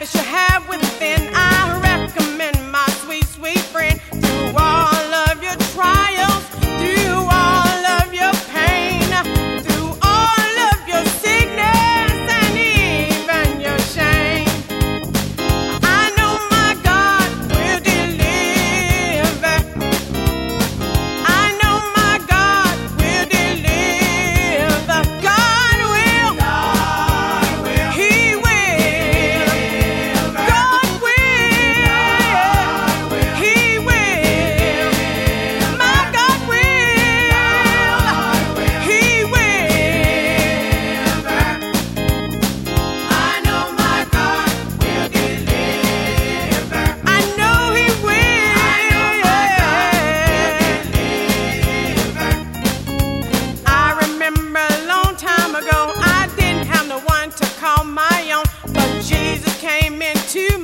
habits you have within. I recommend my sweet, sweet friend. Through all of your trials, through all of your pain, through all of your sickness and even your shame, I know my God will deliver. I know my God will deliver. God will. He will. God will. He will. My God will. He will. I know my God will deliver. I know He will. I remember a long time ago, I didn't have no one to call my own, but Jesus came into